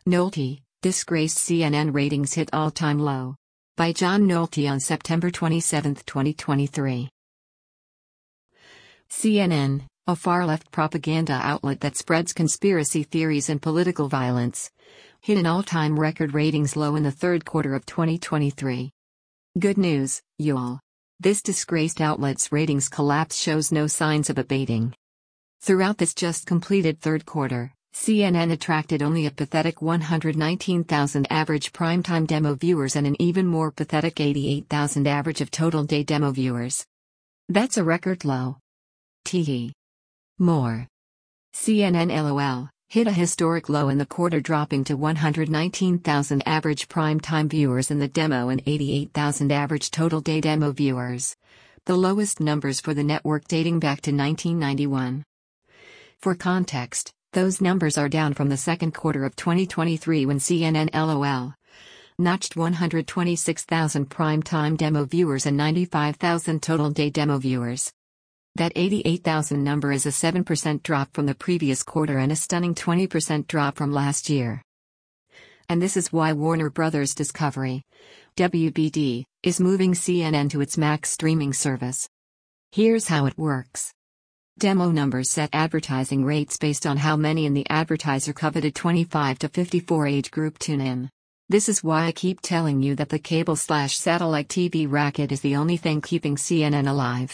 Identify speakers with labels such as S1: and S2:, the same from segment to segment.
S1: Nolte, disgraced CNN ratings hit all-time low. By John Nolte on September 27, 2023. CNN, a far-left propaganda outlet that spreads conspiracy theories and political violence, hit an all-time record ratings low in the third quarter of 2023. Good news, y'all. This disgraced outlet's ratings collapse shows no signs of abating. Throughout this just completed third quarter, CNN attracted only a pathetic 119,000 average primetime demo viewers and an even more pathetic 88,000 average of total day demo viewers. That's a record low. Tee. More. CNN LOL hit a historic low in the quarter, dropping to 119,000 average primetime viewers in the demo and 88,000 average total day demo viewers, the lowest numbers for the network dating back to 1991. For context, those numbers are down from the second quarter of 2023 when CNN LOL notched 126,000 primetime demo viewers and 95,000 total day demo viewers. That 88,000 number is a 7% drop from the previous quarter and a stunning 20% drop from last year. And this is why Warner Bros. Discovery, WBD, is moving CNN to its Max streaming service. Here's how it works. Demo numbers set advertising rates based on how many in the advertiser coveted 25 to 54 age group tune in. This is why I keep telling you that the cable/satellite TV racket is the only thing keeping CNN alive.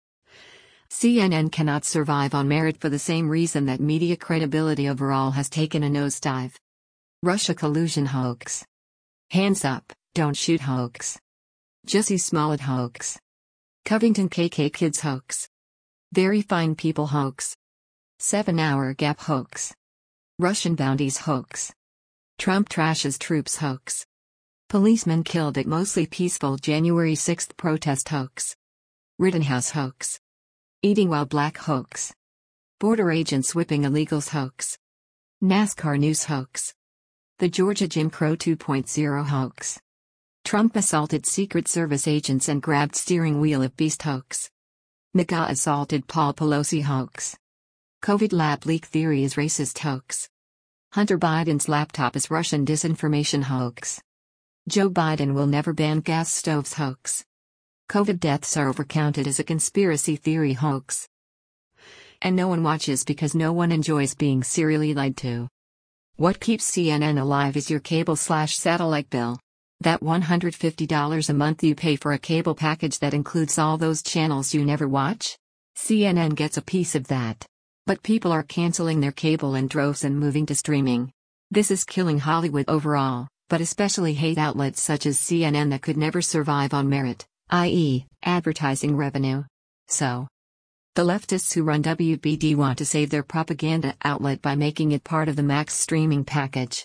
S1: CNN cannot survive on merit for the same reason that media credibility overall has taken a nosedive. Russia collusion hoax. Hands up, don't shoot hoax. Jussie Smollett hoax. Covington KK Kids hoax. Very fine people hoax. 7-hour gap hoax. Russian bounties hoax. Trump trashes troops hoax. Policemen killed at mostly peaceful January 6 protest hoax. Rittenhouse hoax. Eating while black hoax. Border agents whipping illegals hoax. NASCAR news hoax. The Georgia Jim Crow 2.0 hoax. Trump assaulted Secret Service agents and grabbed steering wheel of beast hoax. MAGA assaulted Paul Pelosi hoax. COVID lab leak theory is racist hoax. Hunter Biden's laptop is Russian disinformation hoax. Joe Biden will never ban gas stoves hoax. COVID deaths are overcounted as a conspiracy theory hoax. And no one watches because no one enjoys being serially lied to. What keeps CNN alive is your cable/satellite bill. That $150 a month you pay for a cable package that includes all those channels you never watch? CNN gets a piece of that. But people are canceling their cable in droves and moving to streaming. This is killing Hollywood overall, but especially hate outlets such as CNN that could never survive on merit, i.e., advertising revenue. So, the leftists who run WBD want to save their propaganda outlet by making it part of the Max streaming package.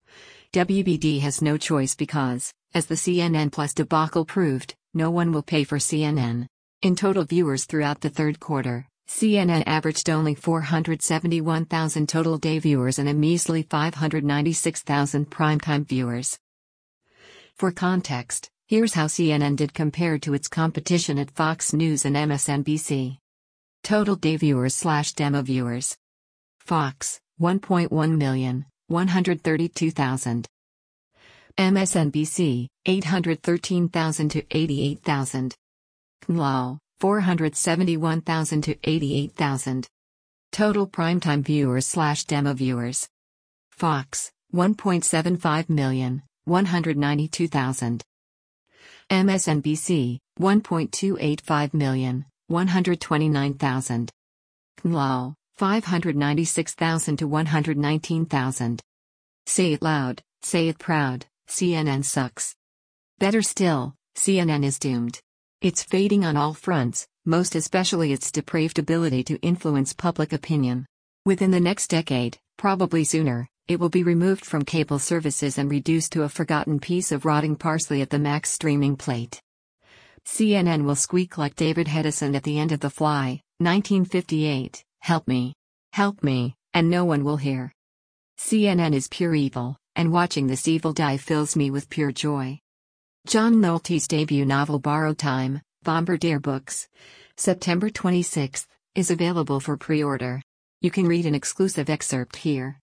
S1: WBD has no choice because, as the CNN Plus debacle proved, no one will pay for CNN. In total viewers throughout the third quarter, CNN averaged only 471,000 total day viewers and a measly 596,000 primetime viewers. For context, here's how CNN did compared to its competition at Fox News and MSNBC. Total day viewers/demo viewers. Fox, 1.1 million, 132,000. MSNBC, 813,000 to 88,000. CNLAW, 471,000 to 88,000. Total primetime viewers/demo viewers. Fox, 1.75 million, 192,000. MSNBC, 1.285 million, 129,000. CNLAW, 596,000 to 119,000. Say it loud, say it proud, CNN sucks. Better still, CNN is doomed. It's fading on all fronts, most especially its depraved ability to influence public opinion. Within the next decade, probably sooner, it will be removed from cable services and reduced to a forgotten piece of rotting parsley at the Max streaming plate. CNN will squeak like David Hedison at the end of The Fly, 1958, help me, and no one will hear. CNN is pure evil, and watching this evil die fills me with pure joy. John Nolte's debut novel Borrowed Time, Bombardier Books, September 26, is available for pre-order. You can read an exclusive excerpt here.